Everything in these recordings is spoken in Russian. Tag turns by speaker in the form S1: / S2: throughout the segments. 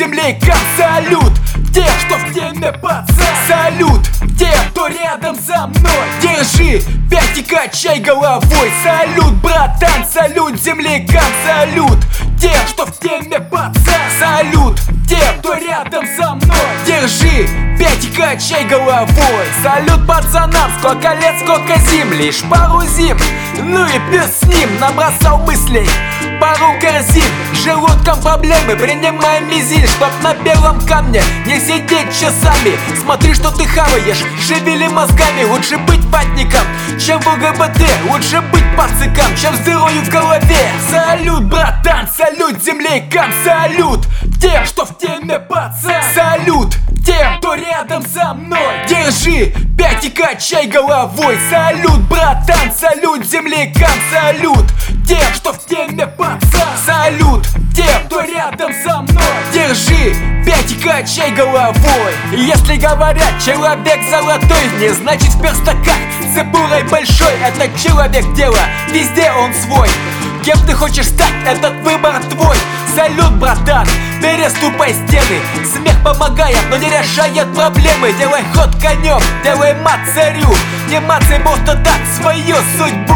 S1: землякам, салют тем, что в теме, пацан. Салют тем, кто рядом со мной. Держи 5 и качай головой. Салют, братан, салют землякам, салют тем, что в теме, пацан. Салют тем, кто рядом со мной. Держи 5 и качай головой. Салют пацанам, сколько лет, сколько зим. Лишь пару зим, ну и пес с ним. Набросал мыслей пару корзин. Желудком проблемы, принимаем мизиль, чтоб на белом камне не сидеть часами. Смотри, что ты хаваешь, шевели мозгами. Лучше быть ватником, чем в ЛГБТ. Лучше быть пациком, чем с дырой в голове. Салют, братан, салют землякам, салют тем, что в теме, пацан. Салют тем, кто рядом со мной. Держи 5 и качай головой. Салют, братан, салют землякам, салют тем, что в теме, пацан. Салют тем, кто рядом со мной. Держи 5 и качай головой. Если говорят, человек золотой, не значит в перстаках цепурой большой. Это человек дела, везде он свой. Кем ты хочешь стать, этот выбор твой. Салют, братан, переступай стены. Смех помогает, но не решает проблемы. Делай ход конем, делай мат царю. Не мацай просто так свою судьбу.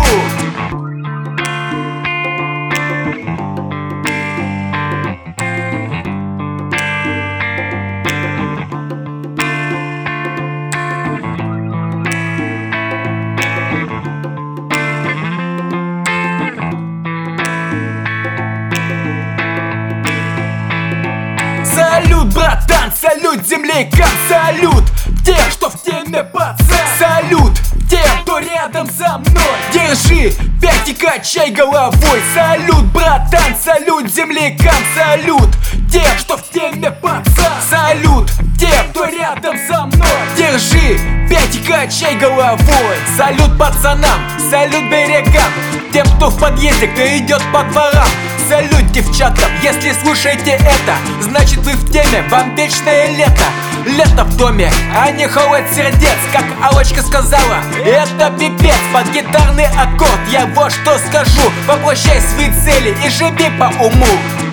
S1: Салют, братан, салют землякам, салют тем, что в теме, пацан. Салют тем, кто рядом со мной. Держи 5 и качай головой. Салют, братан, салют землякам, салют тем, что в теме, пацан. Салют тем, кто рядом со мной. Держи 5 и качай головой. Салют пацанам, салют берегам, тем, кто в подъезде, кто идет по дворам. Салют девчатам, если слушаете это, значит вы в теме, вам вечное лето. Лето в доме, а не холод сердец. Как Аллочка сказала, это пипец. Под гитарный аккорд я вот что скажу: воплощай свои цели и живи по уму.